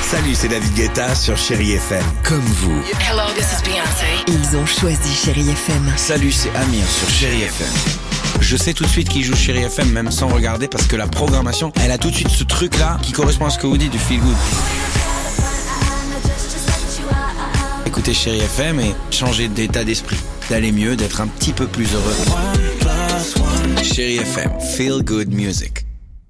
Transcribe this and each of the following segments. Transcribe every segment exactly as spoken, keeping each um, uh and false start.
Salut, c'est David Guetta sur Chérie F M. Comme vous. Hello, this is Beyoncé. Ils ont choisi Chérie F M. Salut, c'est Amir sur Chérie F M. Je sais tout de suite qui joue Chérie F M, même sans regarder, parce que la programmation, elle a tout de suite ce truc-là qui correspond à ce que vous dites du feel good. Écoutez Chérie F M et changez d'état d'esprit, d'aller mieux, d'être un petit peu plus heureux. Chérie F M, feel good music.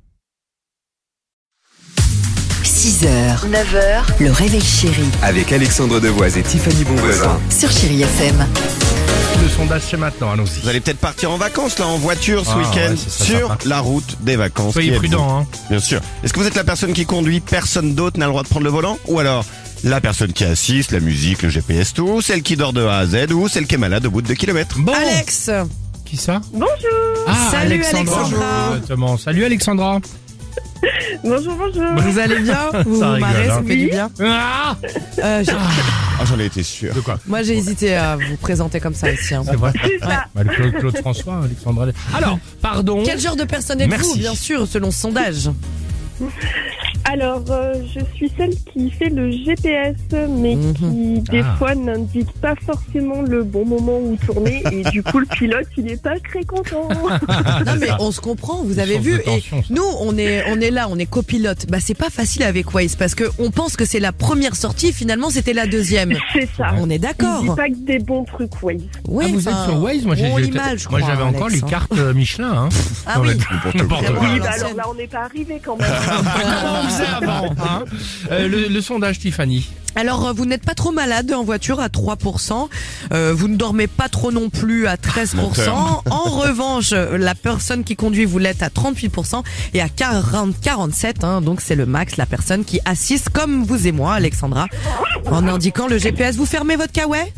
six heures, neuf heures, le réveil chéri Avec Alexandre Devoise et Tiffany Bonvoisin. sur Chérie F M. Le sondage c'est maintenant, allons-y. Vous allez peut-être partir en vacances là en voiture ce Ah, week-end ouais, ce serait sur sympa. la route des vacances. Soyez Qui êtes-vous? prudents, hein. Bien sûr. Est-ce que vous êtes la personne qui conduit, personne d'autre n'a le droit de prendre le volant? Ou alors la personne qui assiste, la musique, le G P S, tout, celle qui dort de A à Z ou celle qui est malade au bout de deux kilomètres? Bon, Alex. qui ça? Bonjour. Ah, Salut, Alexandra. Alexandra. Exactement. Salut Alexandra. Bonjour, bonjour. Vous allez bien? Vous Ça vous rigole, marrez, hein. ça fait du bien. Ah, Euh, j'ai- Ah, j'en ai été sûr. de quoi? Moi j'ai hésité à vous présenter comme ça aussi. hein. C'est vrai. C'est ça. Bah, le Claude, Claude François, Alexandra. Alors, pardon. Quel genre de personne êtes-vous, Merci. bien sûr, selon ce sondage? Alors, euh, je suis celle qui fait le G P S, mais Mhm. qui, des Ah. fois, n'indique pas forcément le bon moment où tourner. Et du coup, le pilote, il n'est pas très content. Non mais on se comprend, vous Une avez source vu. de Et tension, ça. nous, on est, on est là, on est copilote. Bah c'est pas facile avec Waze parce que on pense que c'est la première sortie, finalement c'était la deuxième. C'est ça. On est Il d'accord. dit pas que des bons trucs, ouais. Oui, Ah, vous enfin, êtes sur Waze? Moi, j'ai, on j'ai- l'image, je moi, crois, j'avais encore Alex, les hein. cartes euh, Michelin, hein. Ah Dans oui. la- N'importe Vraiment. quoi. Oui, bah l'ancienne. alors là, on n'est pas arrivé quand même. Comment on faisait avant, hein? Euh, le, le sondage, Tiffany. Alors, euh, vous n'êtes pas trop malade en voiture à trois pour cent. Euh, vous ne dormez pas trop non plus à treize pour cent. En revanche, euh, la personne qui conduit, vous l'êtes à trente-huit pour cent. Et à quarante, quarante-sept, hein, donc c'est le max, la personne qui assiste comme vous et moi, Alexandra. En indiquant le G P S, vous fermez votre kawaii?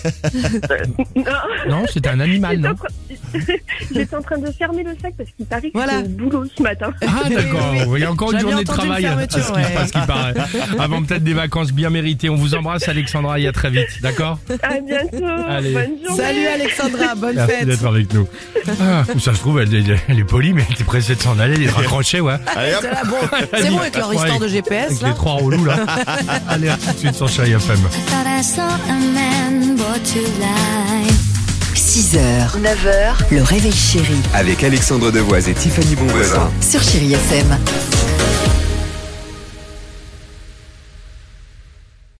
Non, c'était un animal, J'étais non? en train- J'étais en train de fermer le sac parce qu'il paraît que Voilà. c'est au boulot ce matin. Ah d'accord, Oui, oui. il y a encore une J'avais journée de entendu travail une à fermeture, ce qui, ouais. à ce qui paraît. Avant peut-être des vacances bien méritées. On vous embrasse Alexandra et à très vite, d'accord? À bientôt. Allez. Bonne journée. Salut Alexandra, bonne Merci fête. d'être avec nous. Ah, où ça se trouve, elle, elle- elle est polie, mais elle était pressée de s'en aller, elle est raccrochée, ouais. Allez hop. C'est là, bon. C'est bon avec leur Ouais. histoire de G P S Avec là. les trois relous, là. Allez, à tout de suite sur Chérie F M. Thought I saw a man brought to life. six heures, neuf heures, le réveil chéri Avec Alexandre Devoise et Tiffany Bonvoisin. sur Chérie F M.